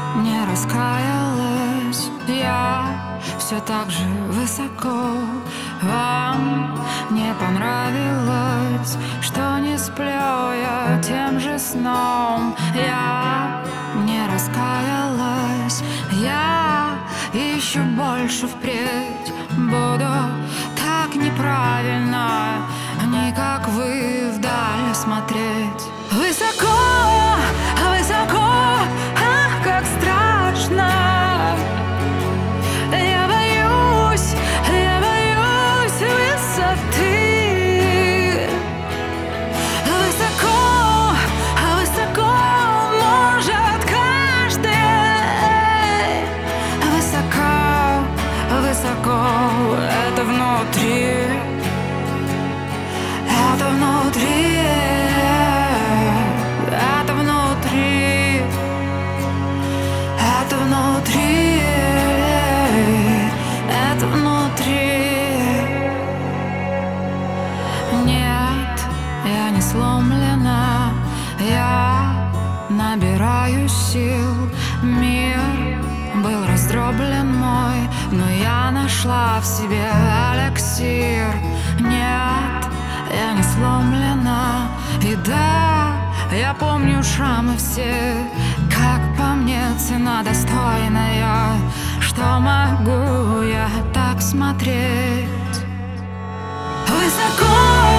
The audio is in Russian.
не раскаялась. Я все так же высоко. Вам не понравилось, что не сплю я тем же сном. Я не раскаялась. Я еще больше впредь буду так неправильно, не как вы вдаль смотреть. Высоко, высоко, ах, как страшно. Я боюсь высоты. Высоко, высоко может каждый. Высоко, высоко, это внутри. Это внутри. Это внутри. Это внутри. Это внутри. Нет, я не сломлена. Я набираю сил. Мир был раздроблен мой, но я нашла в себе эликсир. Нет, я не сломлена. И да, я помню шрамы все. Как по мне, цена достойная. Что могу я так смотреть? Высоко.